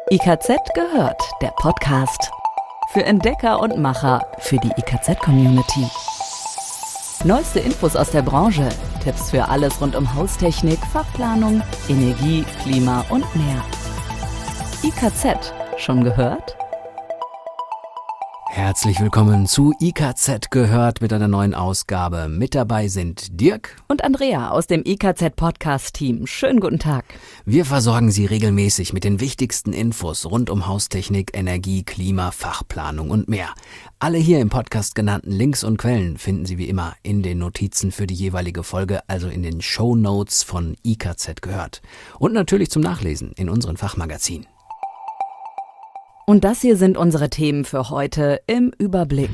IKZ gehört, der Podcast. Für Entdecker und Macher, für die IKZ-Community. Neueste Infos aus der Branche, Tipps für alles rund um Haustechnik, Fachplanung, Energie, Klima und mehr. IKZ, schon gehört? Herzlich willkommen zu IKZ gehört mit einer neuen Ausgabe. Mit dabei sind Dirk und Andrea aus dem IKZ-Podcast-Team. Schönen guten Tag. Wir versorgen Sie regelmäßig mit den wichtigsten Infos rund um Haustechnik, Energie, Klima, Fachplanung und mehr. Alle hier im Podcast genannten Links und Quellen finden Sie wie immer in den Notizen für die jeweilige Folge, also in den Shownotes von IKZ gehört. Und natürlich zum Nachlesen in unseren Fachmagazinen. Und das hier sind unsere Themen für heute im Überblick.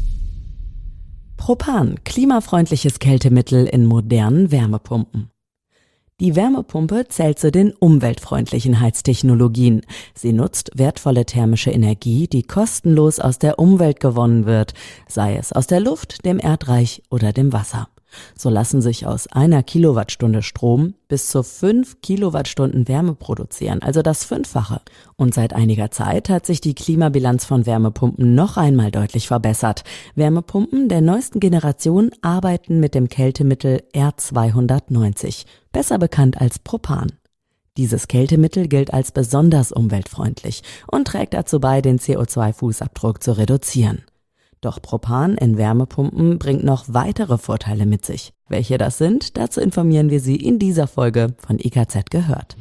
Propan, klimafreundliches Kältemittel in modernen Wärmepumpen. Die Wärmepumpe zählt zu den umweltfreundlichen Heiztechnologien. Sie nutzt wertvolle thermische Energie, die kostenlos aus der Umwelt gewonnen wird, sei es aus der Luft, dem Erdreich oder dem Wasser. So lassen sich aus 1 Kilowattstunde Strom bis zu 5 Kilowattstunden Wärme produzieren, also das Fünffache. Und seit einiger Zeit hat sich die Klimabilanz von Wärmepumpen noch einmal deutlich verbessert. Wärmepumpen der neuesten Generation arbeiten mit dem Kältemittel R290, besser bekannt als Propan. Dieses Kältemittel gilt als besonders umweltfreundlich und trägt dazu bei, den CO2-Fußabdruck zu reduzieren. Doch Propan in Wärmepumpen bringt noch weitere Vorteile mit sich. Welche das sind, dazu informieren wir Sie in dieser Folge von IKZ gehört.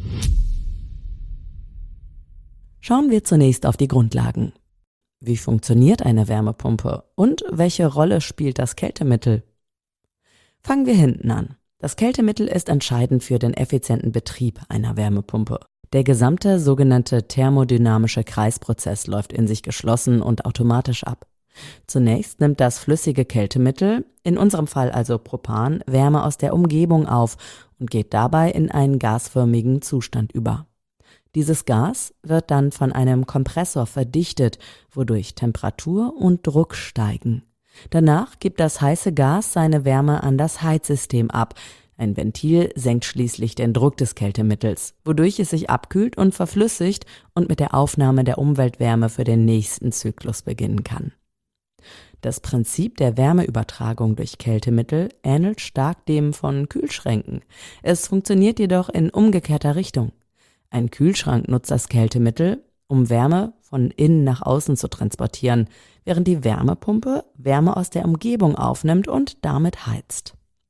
Schauen wir zunächst auf die Grundlagen. Wie funktioniert eine Wärmepumpe und welche Rolle spielt das Kältemittel? Fangen wir hinten an. Das Kältemittel ist entscheidend für den effizienten Betrieb einer Wärmepumpe. Der gesamte sogenannte thermodynamische Kreisprozess läuft in sich geschlossen und automatisch ab. Zunächst nimmt das flüssige Kältemittel, in unserem Fall also Propan, Wärme aus der Umgebung auf und geht dabei in einen gasförmigen Zustand über. Dieses Gas wird dann von einem Kompressor verdichtet, wodurch Temperatur und Druck steigen. Danach gibt das heiße Gas seine Wärme an das Heizsystem ab. Ein Ventil senkt schließlich den Druck des Kältemittels, wodurch es sich abkühlt und verflüssigt und mit der Aufnahme der Umweltwärme für den nächsten Zyklus beginnen kann. Das Prinzip der Wärmeübertragung durch Kältemittel ähnelt stark dem von Kühlschränken. Es funktioniert jedoch in umgekehrter Richtung. Ein Kühlschrank nutzt das Kältemittel, um Wärme von innen nach außen zu transportieren, während die Wärmepumpe Wärme aus der Umgebung aufnimmt und damit heizt.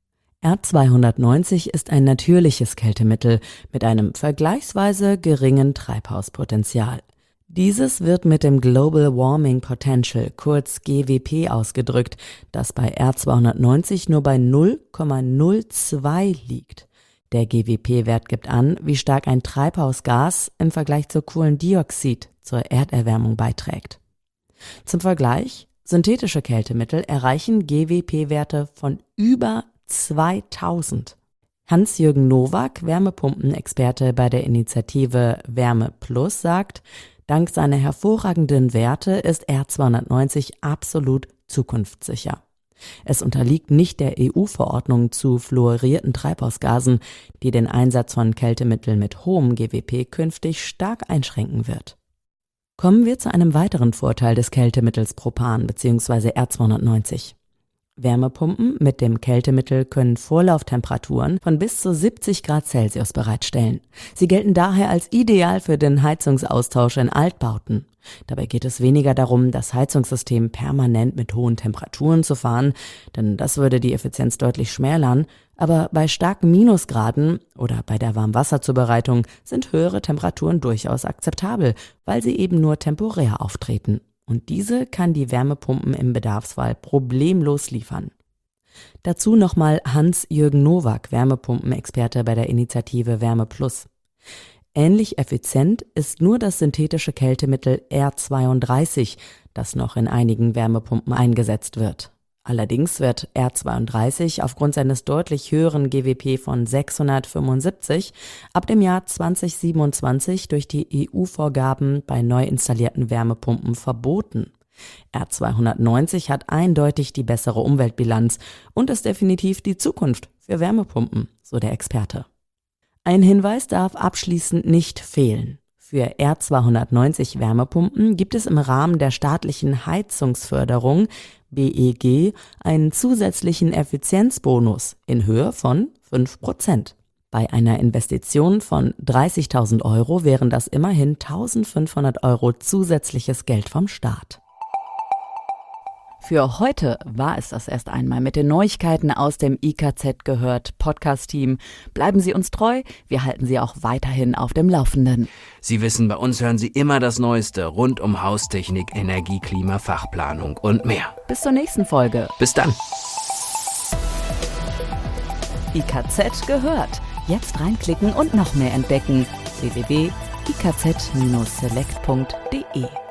R290 ist ein natürliches Kältemittel mit einem vergleichsweise geringen Treibhauspotenzial. Dieses wird mit dem Global Warming Potential, kurz GWP, ausgedrückt, das bei R290 nur bei 0,02 liegt. Der GWP-Wert gibt an, wie stark ein Treibhausgas im Vergleich zu Kohlendioxid zur Erderwärmung beiträgt. Zum Vergleich, synthetische Kältemittel erreichen GWP-Werte von über 2000. Hans-Jürgen Nowak, Wärmepumpenexperte bei der Initiative Wärme Plus, sagt: Dank seiner hervorragenden Werte ist R290 absolut zukunftssicher. Es unterliegt nicht der EU-Verordnung zu fluorierten Treibhausgasen, die den Einsatz von Kältemitteln mit hohem GWP künftig stark einschränken wird. Kommen wir zu einem weiteren Vorteil des Kältemittels Propan bzw. R290. Wärmepumpen mit dem Kältemittel können Vorlauftemperaturen von bis zu 70 Grad Celsius bereitstellen. Sie gelten daher als ideal für den Heizungsaustausch in Altbauten. Dabei geht es weniger darum, das Heizungssystem permanent mit hohen Temperaturen zu fahren, denn das würde die Effizienz deutlich schmälern, aber bei starken Minusgraden oder bei der Warmwasserzubereitung sind höhere Temperaturen durchaus akzeptabel, weil sie eben nur temporär auftreten. Und diese kann die Wärmepumpen im Bedarfsfall problemlos liefern. Dazu nochmal Hans-Jürgen Nowak, Wärmepumpenexperte bei der Initiative Wärme Plus. Ähnlich effizient ist nur das synthetische Kältemittel R32, das noch in einigen Wärmepumpen eingesetzt wird. Allerdings wird R32 aufgrund seines deutlich höheren GWP von 675 ab dem Jahr 2027 durch die EU-Vorgaben bei neu installierten Wärmepumpen verboten. R290 hat eindeutig die bessere Umweltbilanz und ist definitiv die Zukunft für Wärmepumpen, so der Experte. Ein Hinweis darf abschließend nicht fehlen. Für R290 Wärmepumpen gibt es im Rahmen der staatlichen Heizungsförderung BEG einen zusätzlichen Effizienzbonus in Höhe von 5%. Bei einer Investition von 30.000 Euro wären das immerhin 1.500 Euro zusätzliches Geld vom Staat. Für heute war es das erst einmal mit den Neuigkeiten aus dem IKZ gehört Podcast-Team. Bleiben Sie uns treu, wir halten Sie auch weiterhin auf dem Laufenden. Sie wissen, bei uns hören Sie immer das Neueste rund um Haustechnik, Energie, Klima, Fachplanung und mehr. Bis zur nächsten Folge. Bis dann. IKZ gehört. Jetzt reinklicken und noch mehr entdecken. www.ikz-select.de